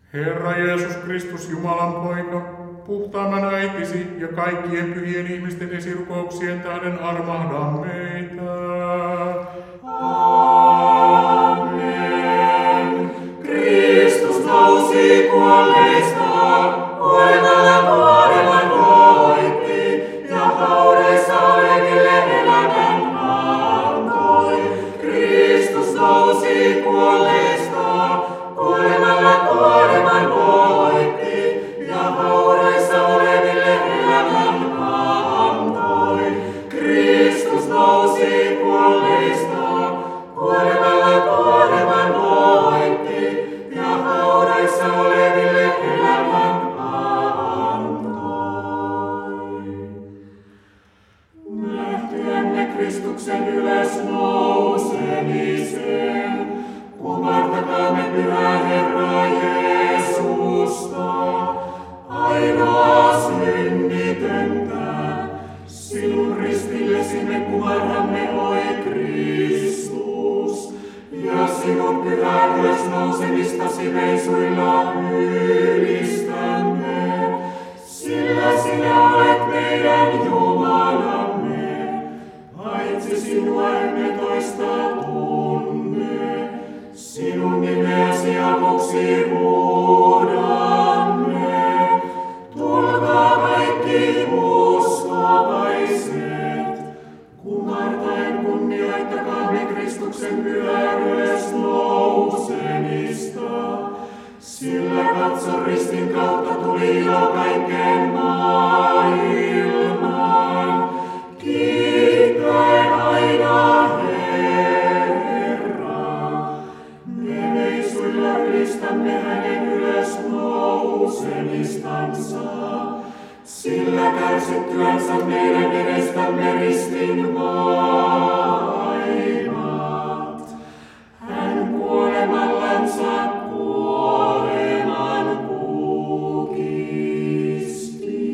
Herra Jeesus Kristus, Jumalan poika, puhtaamman äitisi ja kaikkien pyhien ihmisten esirukouksien tähden armahda meitä. Amen. Kristus nousi kuolleista, kuolemalla kuoleman voitti, ja haudoissa oleville elämän antoi. Kristus nousi kuolleista, kuolemalla kuoleman voitti, ja haudoissa oleville elämän antoi. Kristus nousi kuolleista, kuolemalla kuoleman voitti, ja haudoissa oleville elämän antoi. Nähtyänne Kristuksen ylösnousemisen, kumartakaamme Pyhää Herraa Jeesusta, ainoa synnitöntä. Sinun ristillesi me kumarramme, oi Kristus, ja sinun pyhää ylösnousemistasi reisuilla ylistämme, sillä sinä olet meidän Jumalamme. Paitsi sinua emme toista tunne, sinun nimeäsi avuksi huudamme. Tulkaa kaikki uskovaiset, kumartaen kunnioittakaamme Kristuksen pyhää ylösnousemista, sillä katso ristin kautta tuli jo kaikkeen maailmaan. Kiittäen aina Herraa, me reisuilla ylistämme hänen ylösnousemistansa, sillä kärsittyänsä meidän edestämme ristin vaivat. Hän kuolemallansa kuoleman kukisti.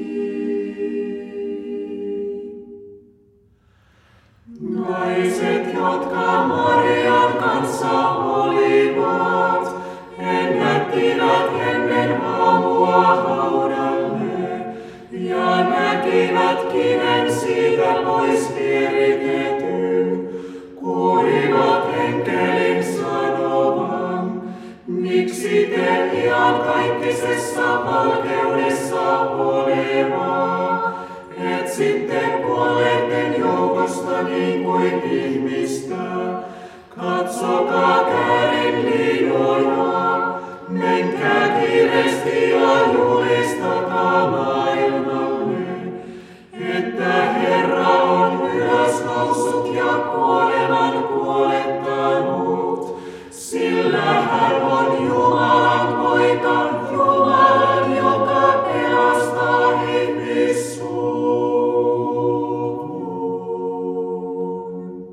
Naiset, jotka Marian kanssa olivat, ennättivät ennen aamua haudalle ja näkivät kiven siitä pois vieritetyn. Kuulivat enkelin sanovan, miksi te iankaikkisessa valkeudessa olevaa etsitte kuolleiden joukosta niin kuin ihmistä. Katsokaa käärin liinoja, menkää kiireesti ja julistakaa maailmalle, että Herra on ylösnoussut ja kuoleman kuolettanut, sillä hän on Jumalan poika, Jumalan, joka pelastaa ihmissuvun.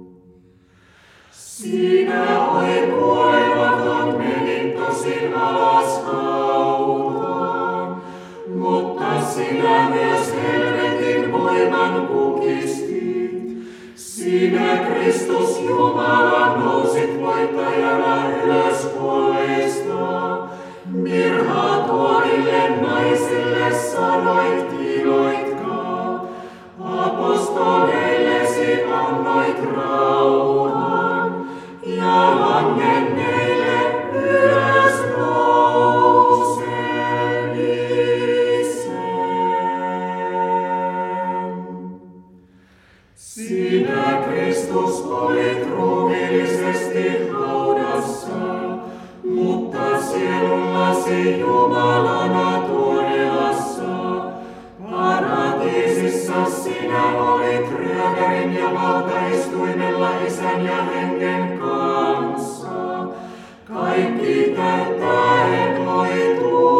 Sinä, oi kuolematon, menit tosin alas hautaan, mutta sinä myös helvetin voiman kukistit. Sinä, Kristus Jumala, nousit voittajana ylös kuolleista. Mirhatuolille naisille sanoit, iloitkaa. Apostoleillesi annoit rauhan, ja langenneille ylösnousemisen. Sinä, Kristus, olit ruumiillisesti haudassa, mutta sielullasi Jumalana tuoreassa. Paratiisissa sinä olit ryökärin ja valtaistuimella Isän ja Hengen kanssa. Kaikki täyttäen oi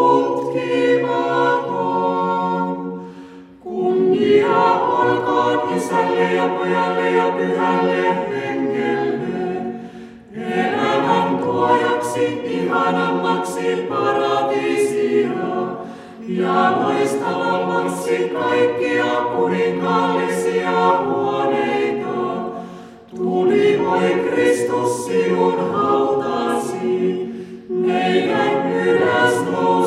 tutkimaton. Kunnia olkoon Isälle ja Pojalle ja Pyhälle Hengelle, elämän tuojaksi ihanammaksi paratiisia ja loistavammaksi kaikkia kuninkaallisia huoneita. Tuli, oi Kristus, sinun hautaasi, meidän ylösnousu.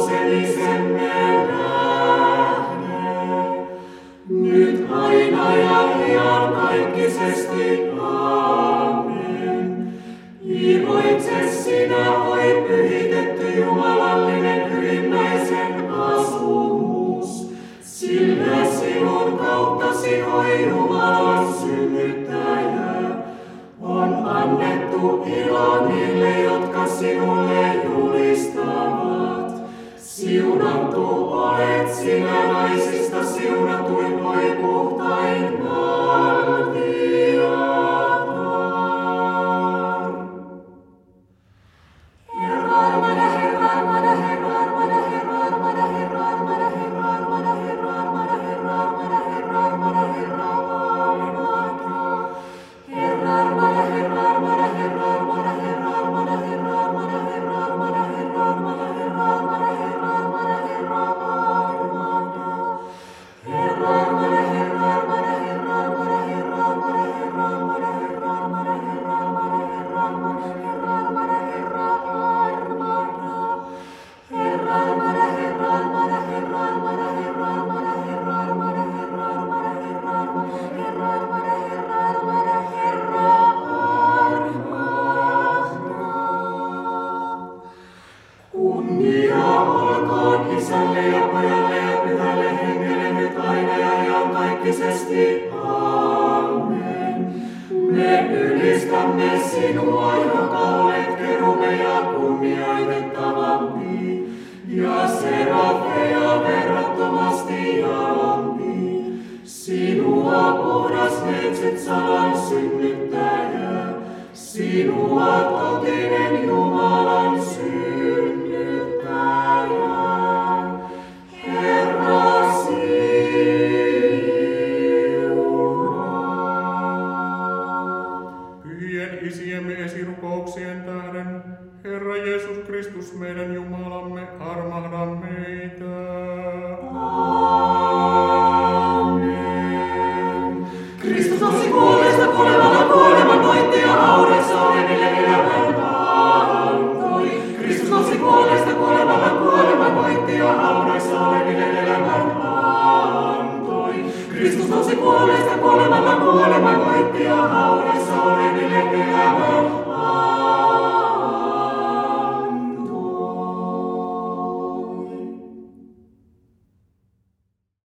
Kunnia olkoon Isälle ja Pojalle ja Pyhälle Hengelle nyt aina ja iankaikkisesti. Amen. Me ylistämme sinua, joka olet kerubeja kunnioitettavampi, ja serafeja verrattomasti jalompi. Sinua puhdas neitsyt sanan synnyttäjä, sinua totinen Jumalan synnyttäjä. Herra siunaa. Pyhien isiemme esirukouksien tähden, Herra Jeesus Kristus, meidän Jumalamme, armahda meitä. Amen. Kristus nousi kuolleista kuolemalla kuoleman voitti ja haudassa oleville elämän antoi. Kristus nousi kuolleista kuolemalla kuoleman voitti ja haudassa oleville elämän antoi. Kristus nousi kuolleista kuolemalla kuoleman voitti ja haudassa oleville elämän